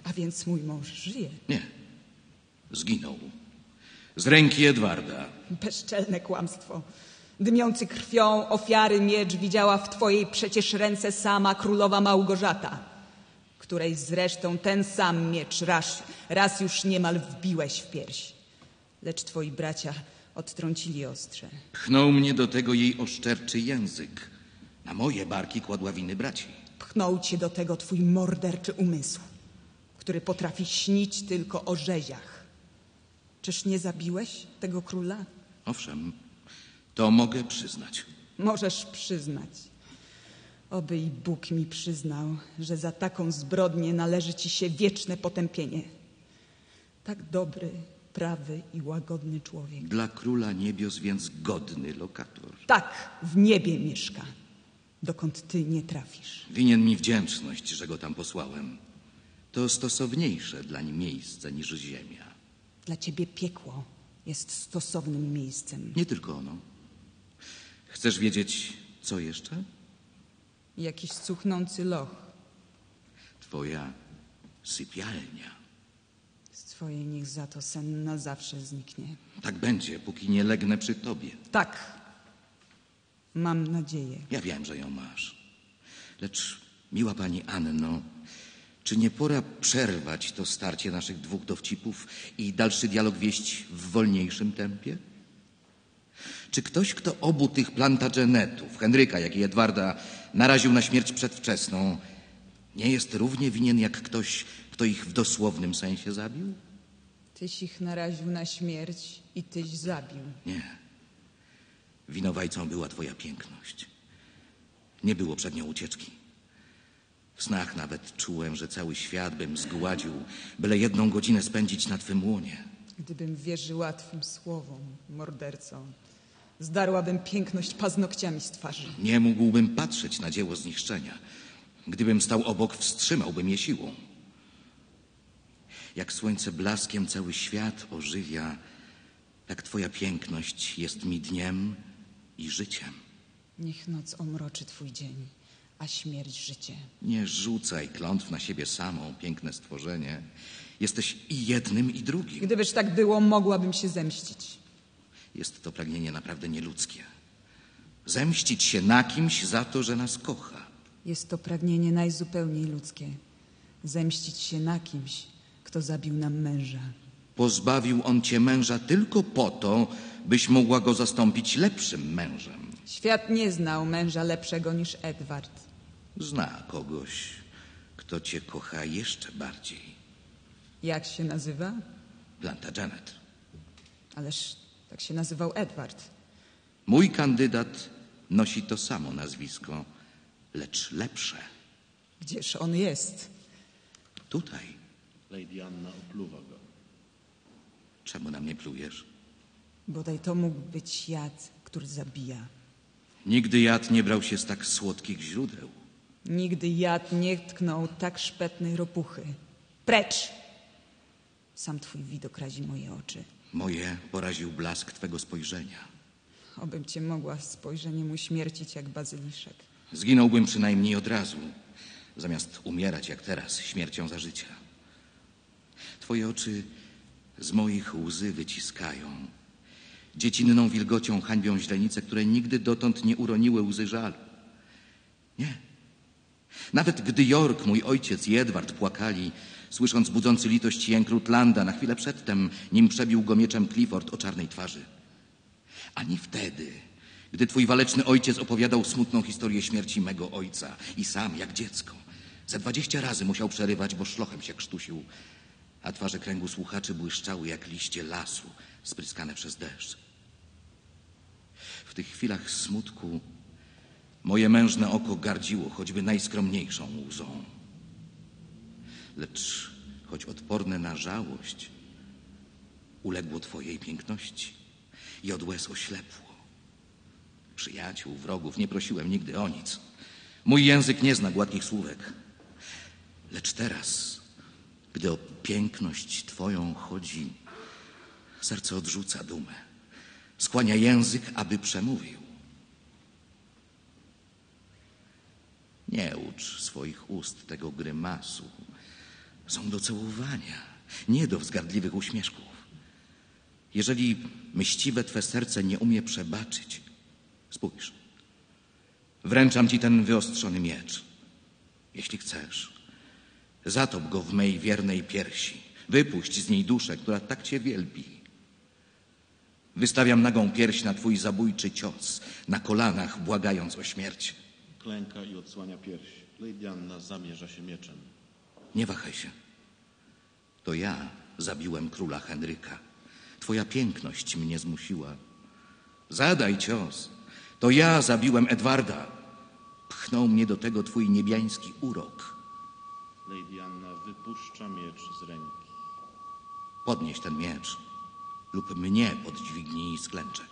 Speaker 6: A więc mój mąż żyje.
Speaker 7: Nie. Zginął. Z ręki Edwarda.
Speaker 6: Bezczelne kłamstwo. Dymiący krwią ofiary miecz widziała w twojej przecież ręce sama królowa Małgorzata, której zresztą ten sam miecz raz, raz już niemal wbiłeś w pierś. Lecz twoi bracia odtrącili ostrze.
Speaker 7: Pchnął mnie do tego jej oszczerczy język. Na moje barki kładła winy braci.
Speaker 6: Pchnął cię do tego twój morderczy umysł, który potrafi śnić tylko o rzeziach. Czyż nie zabiłeś tego króla?
Speaker 7: Owszem, to mogę przyznać.
Speaker 6: Możesz przyznać. Oby i Bóg mi przyznał, że za taką zbrodnię należy ci się wieczne potępienie. Tak dobry, prawy i łagodny człowiek.
Speaker 7: Dla króla niebios więc godny lokator.
Speaker 6: Tak, w niebie mieszka, dokąd ty nie trafisz.
Speaker 7: Winien mi wdzięczność, że go tam posłałem. To stosowniejsze dlań miejsce niż ziemia.
Speaker 6: Dla ciebie piekło jest stosownym miejscem.
Speaker 7: Nie tylko ono. Chcesz wiedzieć, co jeszcze?
Speaker 6: Jakiś cuchnący loch.
Speaker 7: Twoja sypialnia.
Speaker 6: Z twojej niech za to sen na zawsze zniknie.
Speaker 7: Tak będzie, póki nie legnę przy tobie.
Speaker 6: Tak. Mam nadzieję.
Speaker 7: Ja wiem, że ją masz. Lecz, miła pani Anno, czy nie pora przerwać to starcie naszych dwóch dowcipów i dalszy dialog wieść w wolniejszym tempie? Czy ktoś, kto obu tych Plantagenetów, Henryka, jak i Edwarda, naraził na śmierć przedwczesną, nie jest równie winien jak ktoś, kto ich w dosłownym sensie zabił?
Speaker 6: Tyś ich naraził na śmierć i tyś zabił.
Speaker 7: Nie. Winowajcą była twoja piękność. Nie było przed nią ucieczki. W snach nawet czułem, że cały świat bym zgładził, byle jedną godzinę spędzić na twym łonie.
Speaker 6: Gdybym wierzyła twym słowom, morderco, zdarłabym piękność paznokciami z twarzy.
Speaker 7: Nie mógłbym patrzeć na dzieło zniszczenia. Gdybym stał obok, wstrzymałbym je siłą. Jak słońce blaskiem cały świat ożywia, tak twoja piękność jest mi dniem i życiem.
Speaker 6: Niech noc omroczy twój dzień, a śmierć życie.
Speaker 7: Nie rzucaj klątw na siebie samą, piękne stworzenie. Jesteś i jednym, i drugim.
Speaker 6: Gdybyż tak było, mogłabym się zemścić.
Speaker 7: Jest to pragnienie naprawdę nieludzkie. Zemścić się na kimś za to, że nas kocha.
Speaker 6: Jest to pragnienie najzupełniej ludzkie. Zemścić się na kimś, kto zabił nam męża.
Speaker 7: Pozbawił on cię męża tylko po to, byś mogła go zastąpić lepszym mężem.
Speaker 6: Świat nie znał męża lepszego niż Edward.
Speaker 7: Zna kogoś, kto cię kocha jeszcze bardziej.
Speaker 6: Jak się nazywa?
Speaker 7: Plantagenet.
Speaker 6: Ależ tak się nazywał Edward.
Speaker 7: Mój kandydat nosi to samo nazwisko, lecz lepsze.
Speaker 6: Gdzież on jest?
Speaker 7: Tutaj.
Speaker 5: Lady Anna opluwa go.
Speaker 7: Czemu na mnie plujesz?
Speaker 6: Bodaj to mógł być jad, który zabija.
Speaker 7: Nigdy jad nie brał się z tak słodkich źródeł.
Speaker 6: Nigdy jad nie tknął tak szpetnej ropuchy. Precz! Sam twój widok razi moje oczy.
Speaker 7: Moje poraził blask twego spojrzenia.
Speaker 6: Obym cię mogła spojrzeniem uśmiercić jak bazyliszek.
Speaker 7: Zginąłbym przynajmniej od razu, zamiast umierać jak teraz, śmiercią za życia. Twoje oczy z moich łzy wyciskają. Dziecinną wilgocią hańbią źrenice, które nigdy dotąd nie uroniły łzy żalu. Nie. Nawet gdy York, mój ojciec i Edward płakali, słysząc budzący litość jęk Rutlanda na chwilę przedtem, nim przebił go mieczem Clifford o czarnej twarzy. Ani wtedy, gdy twój waleczny ojciec opowiadał smutną historię śmierci mego ojca i sam, jak dziecko, ze dwadzieścia razy musiał przerywać, bo szlochem się krztusił, a twarze kręgu słuchaczy błyszczały jak liście lasu spryskane przez deszcz. W tych chwilach smutku moje mężne oko gardziło choćby najskromniejszą łzą. Lecz choć odporne na żałość, uległo twojej piękności i od łez oślepło. Przyjaciół, wrogów nie prosiłem nigdy o nic. Mój język nie zna gładkich słówek. Lecz teraz, gdy o piękność twoją chodzi, serce odrzuca dumę. Skłania język, aby przemówił. Nie ucz swoich ust tego grymasu, Są do całowania, nie do wzgardliwych uśmieszków. Jeżeli mściwe twe serce nie umie przebaczyć, spójrz, wręczam ci ten wyostrzony miecz. Jeśli chcesz, zatop go w mej wiernej piersi. Wypuść z niej duszę, która tak cię wielbi. Wystawiam nagą pierś na twój zabójczy cios, na kolanach błagając o śmierć.
Speaker 5: Klęka i odsłania pierś. Lady Anna zamierza się mieczem.
Speaker 7: Nie wahaj się. To ja zabiłem króla Henryka. Twoja piękność mnie zmusiła. Zadaj cios. To ja zabiłem Edwarda. Pchnął mnie do tego twój niebiański urok.
Speaker 5: Lady Anna wypuszcza miecz z ręki.
Speaker 7: Podnieś ten miecz lub mnie podźwignij z klęczek.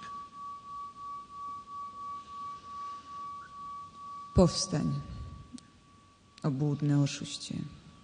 Speaker 6: Powstań, obłudny oszuście.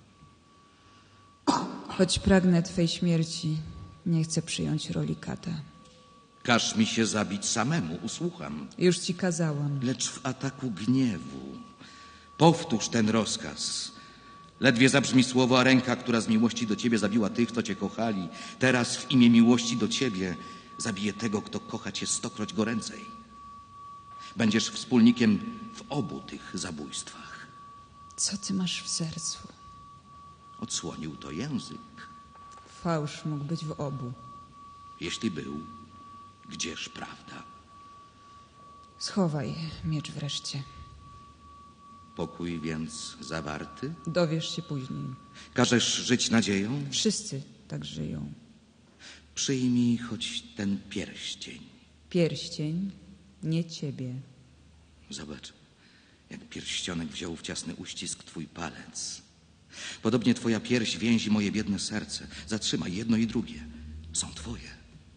Speaker 6: Choć pragnę twej śmierci, nie chcę przyjąć roli kata.
Speaker 7: Każ mi się zabić samemu, usłucham.
Speaker 6: Już ci kazałam.
Speaker 7: Lecz w ataku gniewu powtórz ten rozkaz. Ledwie zabrzmi słowo, a ręka, która z miłości do ciebie zabiła tych, co cię kochali, teraz w imię miłości do ciebie zabije tego, kto kocha cię stokroć goręcej. Będziesz wspólnikiem w obu tych zabójstwach.
Speaker 6: Co ty masz w sercu?
Speaker 7: Odsłonił to język.
Speaker 6: Fałsz mógł być w obu.
Speaker 7: Jeśli był, gdzież prawda?
Speaker 6: Schowaj miecz wreszcie.
Speaker 7: Pokój więc zawarty?
Speaker 6: Dowiesz się później.
Speaker 7: Każesz żyć nadzieją?
Speaker 6: Wszyscy tak żyją.
Speaker 7: Przyjmij choć ten pierścień.
Speaker 6: Pierścień, nie ciebie.
Speaker 7: Zobacz, jak pierścionek wziął w ciasny uścisk twój palec. Podobnie twoja pierś więzi moje biedne serce. Zatrzymaj jedno i drugie. Są twoje.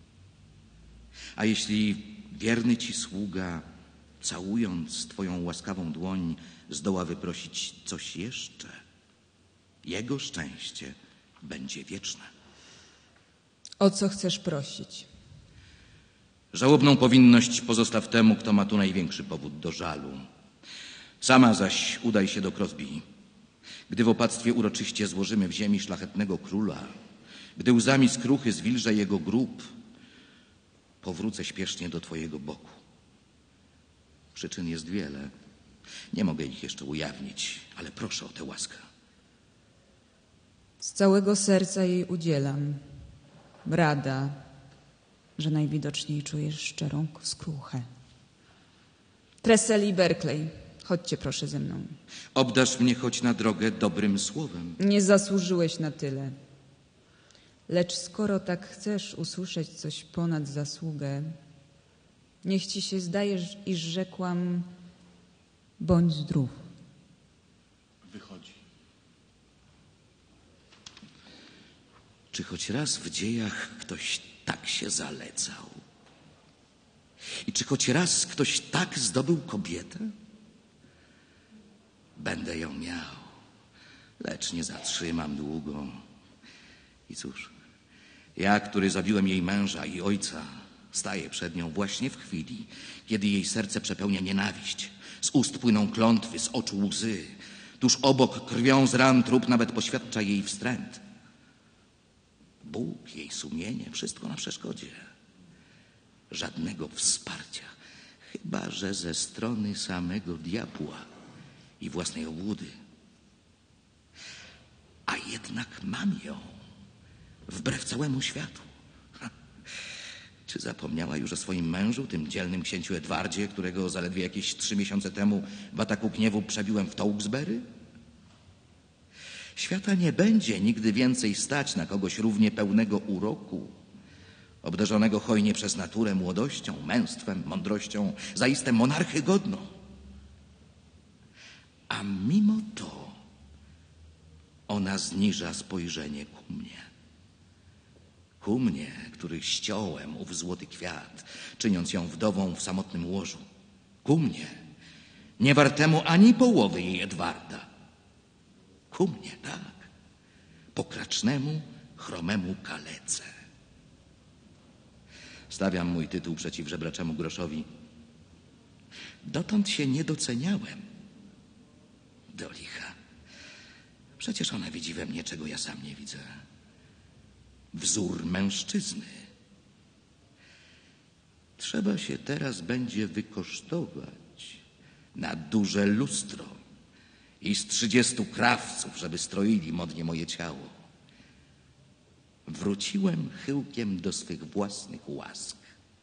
Speaker 7: A jeśli wierny ci sługa, całując twoją łaskawą dłoń, zdoła wyprosić coś jeszcze, jego szczęście będzie wieczne.
Speaker 6: O co chcesz prosić?
Speaker 7: Żałobną powinność pozostaw temu, kto ma tu największy powód do żalu. Sama zaś udaj się do Crosby. Gdy w opactwie uroczyście złożymy w ziemi szlachetnego króla, gdy łzami skruchy zwilże jego grób, powrócę śpiesznie do twojego boku. Przyczyn jest wiele. Nie mogę ich jeszcze ujawnić, ale proszę o tę łaskę.
Speaker 6: Z całego serca jej udzielam. Rada, że najwidoczniej czujesz szczerą skruchę. Tressel i Berkeley, chodźcie proszę ze mną.
Speaker 7: Obdasz mnie choć na drogę dobrym słowem.
Speaker 6: Nie zasłużyłeś na tyle. Lecz skoro tak chcesz usłyszeć coś ponad zasługę, niech ci się zdaje, iż rzekłam, bądź zdrów.
Speaker 5: Wychodzi.
Speaker 7: Czy choć raz w dziejach ktoś tak się zalecał? I czy choć raz ktoś tak zdobył kobietę? Będę ją miał, lecz nie zatrzymam długo. I cóż, ja, który zabiłem jej męża i ojca, staję przed nią właśnie w chwili, kiedy jej serce przepełnia nienawiść. Z ust płyną klątwy, z oczu łzy. Tuż obok, krwią z ran trup nawet poświadcza jej wstręt. Bóg, jej sumienie, wszystko na przeszkodzie. Żadnego wsparcia, chyba że ze strony samego diabła i własnej obłudy. A jednak mam ją, wbrew całemu światu. Ha. Czy zapomniała już o swoim mężu, tym dzielnym księciu Edwardzie, którego zaledwie jakieś trzy miesiące temu w ataku gniewu przebiłem w Tewksbury? Świata nie będzie nigdy więcej stać na kogoś równie pełnego uroku, obdarzonego hojnie przez naturę młodością, męstwem, mądrością, zaiste monarchy godną. A mimo to ona zniża spojrzenie ku mnie. Ku mnie, który ściąłem ów złoty kwiat, czyniąc ją wdową w samotnym łożu. Ku mnie, nie wartemu ani połowy jej Edwarda. Ku mnie, tak, pokracznemu, chromemu kalece. Stawiam mój tytuł przeciw żebraczemu groszowi. Dotąd się nie doceniałem. Do licha. Przecież ona widzi we mnie, czego ja sam nie widzę. Wzór mężczyzny. Trzeba się teraz będzie wykosztować na duże lustro i z trzydziestu krawców, żeby stroili modnie moje ciało. Wróciłem chyłkiem do swych własnych łask.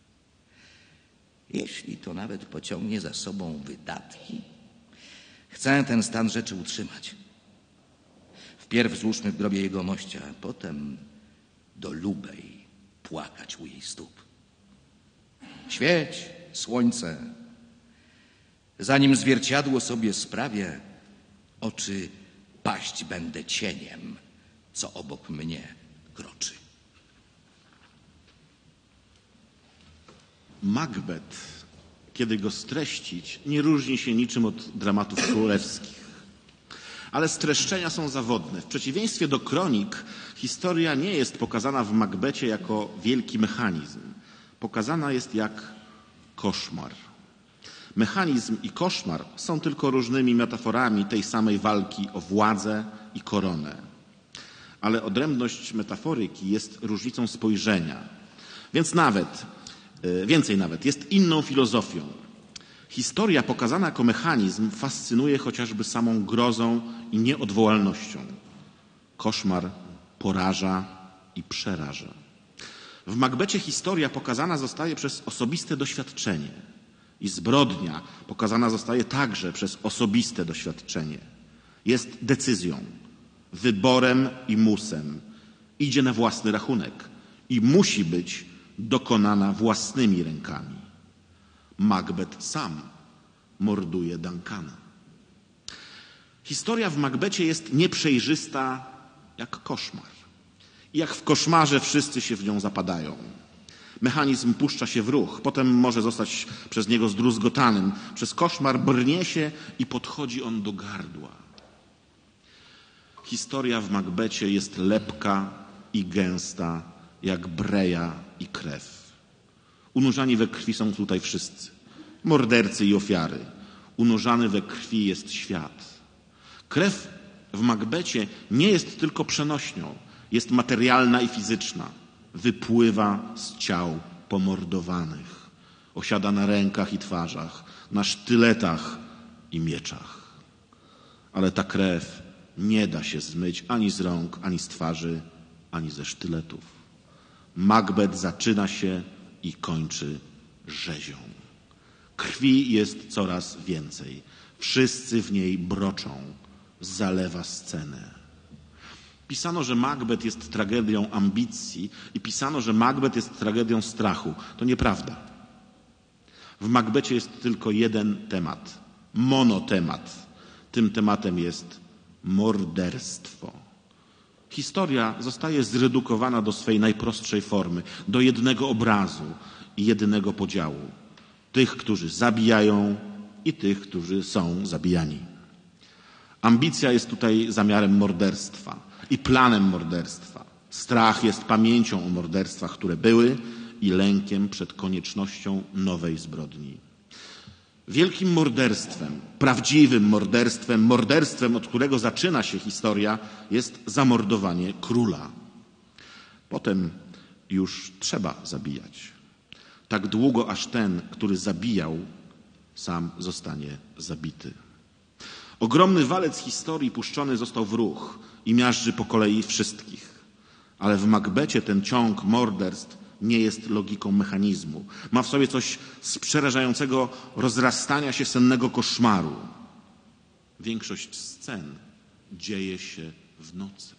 Speaker 7: Jeśli to nawet pociągnie za sobą wydatki, chcę ten stan rzeczy utrzymać. Wpierw złóżmy w grobie jego mościa, a potem do Lubej płakać u jej stóp. Świeć, słońce, zanim zwierciadło sobie sprawię, oczy paść będę cieniem, co obok mnie kroczy.
Speaker 5: Macbeth, kiedy go streścić, nie różni się niczym od dramatów królewskich. Ale streszczenia są zawodne. W przeciwieństwie do kronik, historia nie jest pokazana w Macbecie jako wielki mechanizm. Pokazana jest jak koszmar. Mechanizm i koszmar są tylko różnymi metaforami tej samej walki o władzę i koronę. Ale odrębność metaforyki jest różnicą spojrzenia. Więc nawet, więcej nawet, jest inną filozofią. Historia pokazana jako mechanizm fascynuje chociażby samą grozą i nieodwołalnością. Koszmar poraża i przeraża. W Macbecie historia pokazana zostaje przez osobiste doświadczenie i zbrodnia pokazana zostaje także przez osobiste doświadczenie. Jest decyzją, wyborem i musem. Idzie na własny rachunek i musi być dokonana własnymi rękami. Macbeth sam morduje Duncana. Historia w Macbecie jest nieprzejrzysta jak koszmar. I jak w koszmarze wszyscy się w nią zapadają. Mechanizm puszcza się w ruch, potem może zostać przez niego zdruzgotanym. Przez koszmar brnie się i podchodzi on do gardła. Historia w Macbecie jest lepka i gęsta jak breja i krew. Unurzani we krwi są tutaj wszyscy. Mordercy i ofiary. Unurzany we krwi jest świat. Krew w Macbecie nie jest tylko przenośnią. Jest materialna i fizyczna. Wypływa z ciał pomordowanych. Osiada na rękach i twarzach, na sztyletach i mieczach. Ale ta krew nie da się zmyć ani z rąk, ani z twarzy, ani ze sztyletów. Macbeth zaczyna się i kończy rzezią. Krwi jest coraz więcej. Wszyscy w niej broczą. Zalewa scenę. Pisano, że Macbeth jest tragedią ambicji i pisano, że Macbeth jest tragedią strachu. To nieprawda. W Macbecie jest tylko jeden temat. Monotemat. Tym tematem jest morderstwo. Historia zostaje zredukowana do swej najprostszej formy, do jednego obrazu i jedynego podziału. Tych, którzy zabijają i tych, którzy są zabijani. Ambicja jest tutaj zamiarem morderstwa i planem morderstwa. Strach jest pamięcią o morderstwach, które były i lękiem przed koniecznością nowej zbrodni. Wielkim morderstwem, prawdziwym morderstwem, morderstwem, od którego zaczyna się historia, jest zamordowanie króla. Potem już trzeba zabijać. Tak długo, aż ten, który zabijał, sam zostanie zabity. Ogromny walec historii puszczony został w ruch i miażdży po kolei wszystkich. Ale w Macbecie ten ciąg morderstw nie jest logiką mechanizmu. Ma w sobie coś z przerażającego rozrastania się sennego koszmaru. Większość scen dzieje się w nocy.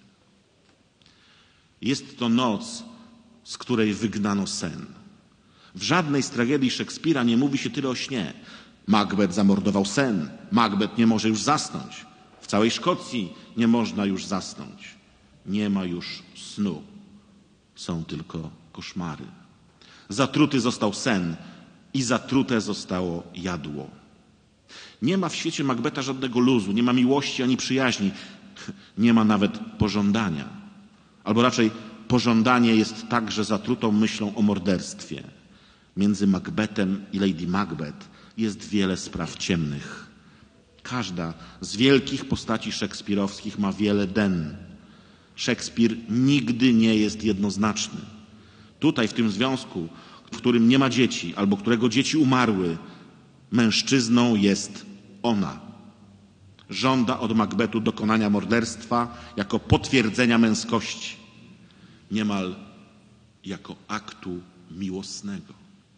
Speaker 5: Jest to noc, z której wygnano sen. W żadnej z tragedii Szekspira nie mówi się tyle o śnie. Macbeth zamordował sen. Macbeth nie może już zasnąć. W całej Szkocji nie można już zasnąć. Nie ma już snu. Są tylko koszmary. Zatruty został sen i zatrute zostało jadło. Nie ma w świecie Macbeta żadnego luzu, nie ma miłości ani przyjaźni, nie ma nawet pożądania. Albo raczej pożądanie jest także zatrutą myślą o morderstwie. Między Macbethem i Lady Macbeth jest wiele spraw ciemnych. Każda z wielkich postaci szekspirowskich ma wiele den. Szekspir nigdy nie jest jednoznaczny. Tutaj, w tym związku, w którym nie ma dzieci, albo którego dzieci umarły, mężczyzną jest ona. Żąda od Macbethu dokonania morderstwa jako potwierdzenia męskości, niemal jako aktu miłosnego.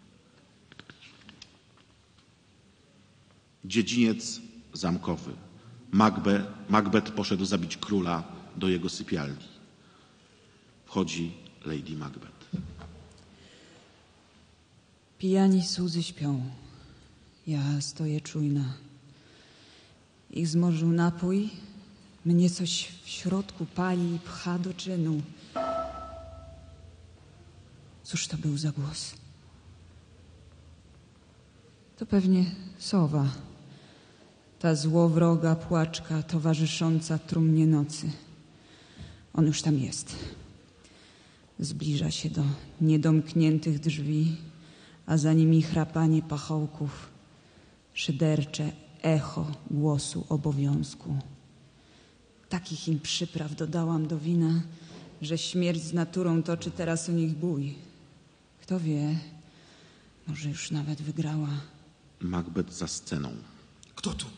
Speaker 5: Dziedziniec zamkowy. Macbeth, Macbeth poszedł zabić króla do jego sypialni. Wchodzi Lady Macbeth.
Speaker 6: Pijani słudzy śpią. Ja stoję czujna. Ich zmorzył napój. Mnie coś w środku pali i pcha do czynu. Cóż to był za głos? To pewnie sowa. Ta złowroga płaczka towarzysząca trumnie nocy. On już tam jest. Zbliża się do niedomkniętych drzwi, a za nimi chrapanie pachołków, szydercze echo głosu obowiązku. Takich im przypraw dodałam do wina, że śmierć z naturą toczy teraz o nich bój. Kto wie, może już nawet wygrała.
Speaker 5: Macbeth za sceną.
Speaker 8: Kto tu?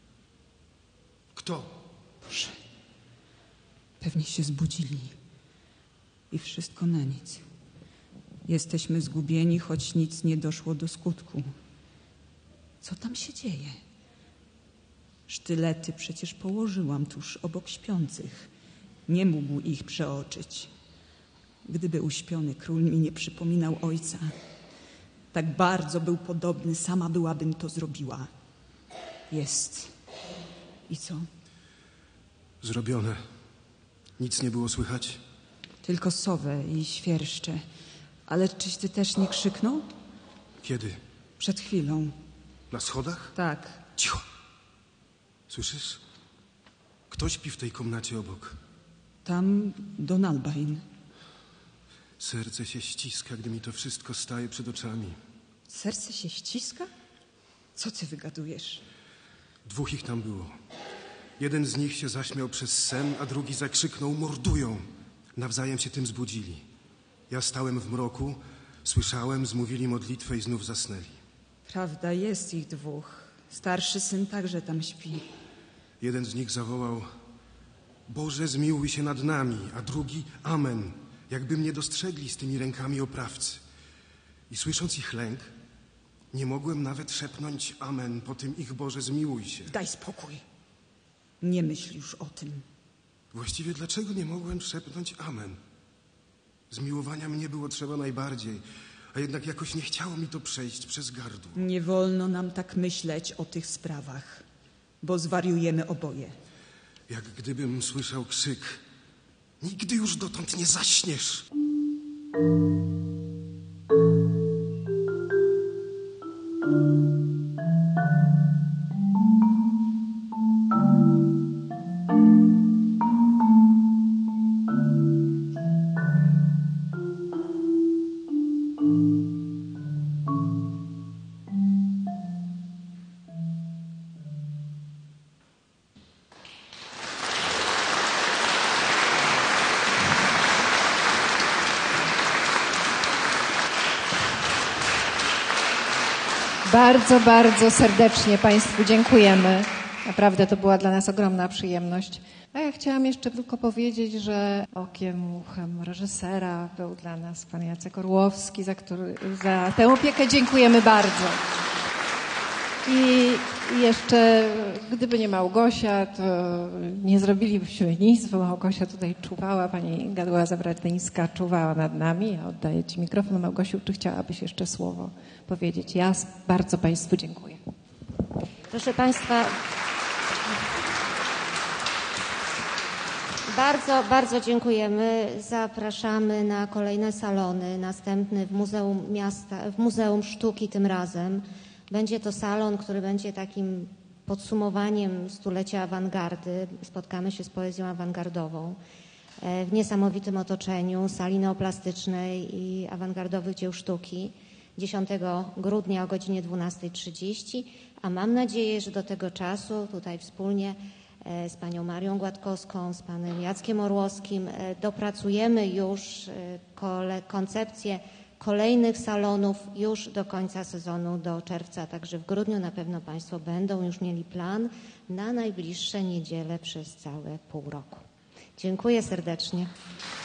Speaker 8: Kto?
Speaker 6: Boże, pewnie się zbudzili. I wszystko na nic. Jesteśmy zgubieni, choć nic nie doszło do skutku. Co tam się dzieje? Sztylety przecież położyłam tuż obok śpiących. Nie mógł ich przeoczyć. Gdyby uśpiony król mi nie przypominał ojca, tak bardzo był podobny, sama byłabym to zrobiła. Jest. I co?
Speaker 8: Zrobione. Nic nie było słychać?
Speaker 6: Tylko sowę i świerszcze. Ale czyś ty też nie krzyknął?
Speaker 8: Kiedy?
Speaker 6: Przed chwilą.
Speaker 8: Na schodach?
Speaker 6: Tak.
Speaker 8: Cicho. Słyszysz? Kto śpi w tej komnacie obok?
Speaker 6: Tam Donalbain.
Speaker 8: Serce się ściska, gdy mi to wszystko staje przed oczami.
Speaker 6: Serce się ściska? Co ty wygadujesz?
Speaker 8: Dwóch ich tam było. Jeden z nich się zaśmiał przez sen, a drugi zakrzyknął: mordują! Nawzajem się tym zbudzili. Ja stałem w mroku, słyszałem, zmówili modlitwę i znów zasnęli.
Speaker 6: Prawda, jest ich dwóch. Starszy syn także tam śpi.
Speaker 8: Jeden z nich zawołał: Boże, zmiłuj się nad nami, a drugi: Amen, jakby mnie dostrzegli z tymi rękami oprawcy. I słysząc ich lęk, nie mogłem nawet szepnąć amen po tym ich Boże, zmiłuj się.
Speaker 6: Daj spokój. Nie myśl już o tym.
Speaker 8: Właściwie dlaczego nie mogłem szepnąć amen? Zmiłowania mnie było trzeba najbardziej, a jednak jakoś nie chciało mi to przejść przez gardło.
Speaker 6: Nie wolno nam tak myśleć o tych sprawach, bo zwariujemy oboje.
Speaker 8: Jak gdybym słyszał krzyk: nigdy już dotąd nie zaśniesz.
Speaker 1: Bardzo, bardzo serdecznie Państwu dziękujemy. Naprawdę to była dla nas ogromna przyjemność. A ja chciałam jeszcze tylko powiedzieć, że okiem, uchem reżysera był dla nas pan Jacek Orłowski, za, który, za tę opiekę dziękujemy bardzo. I jeszcze, gdyby nie Małgosia, to nie zrobilibyśmy nic, bo Małgosia tutaj czuwała, pani Gaduła Zabratyńska czuwała nad nami. Ja oddaję Ci mikrofon. Małgosiu, czy chciałabyś jeszcze słowo powiedzieć? Ja bardzo Państwu dziękuję.
Speaker 9: Proszę Państwa, bardzo, bardzo dziękujemy. Zapraszamy na kolejne salony, następny w Muzeum Miasta, w Muzeum Sztuki tym razem. Będzie to salon, który będzie takim podsumowaniem stulecia awangardy. Spotkamy się z poezją awangardową w niesamowitym otoczeniu sali neoplastycznej i awangardowych dzieł sztuki. dziesiątego grudnia o godzinie dwunasta trzydzieści, a mam nadzieję, że do tego czasu tutaj wspólnie z panią Marią Gładkowską, z panem Jackiem Orłowskim dopracujemy już koncepcję kolejnych salonów już do końca sezonu, do czerwca, także w grudniu na pewno państwo będą już mieli plan na najbliższe niedziele przez całe pół roku. Dziękuję serdecznie.